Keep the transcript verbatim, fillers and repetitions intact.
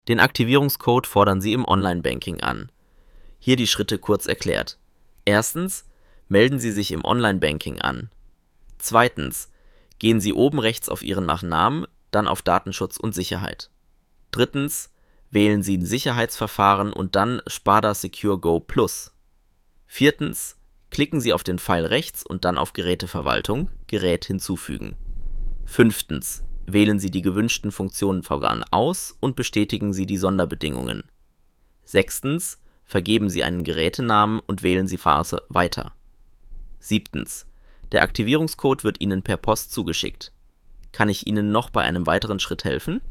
Den Aktivierungscode fordern Sie im Online-Banking an. Hier die Schritte kurz erklärt. Erstens, melden Sie sich im Online-Banking an. Zweitens, gehen Sie oben rechts auf Ihren Nachnamen, dann auf Datenschutz und Sicherheit. Drittens, wählen Sie Sicherheitsverfahren und dann Spada Secure Go Plus. Viertens, klicken Sie auf den Pfeil rechts und dann auf Geräteverwaltung, Gerät hinzufügen. Fünftens, wählen Sie die gewünschten Funktionen fortan aus und bestätigen Sie die Sonderbedingungen. Sechstens, vergeben Sie einen Gerätenamen und wählen Sie Phase Weiter. Siebtens, der Aktivierungscode wird Ihnen per Post zugeschickt. Kann ich Ihnen noch bei einem weiteren Schritt helfen?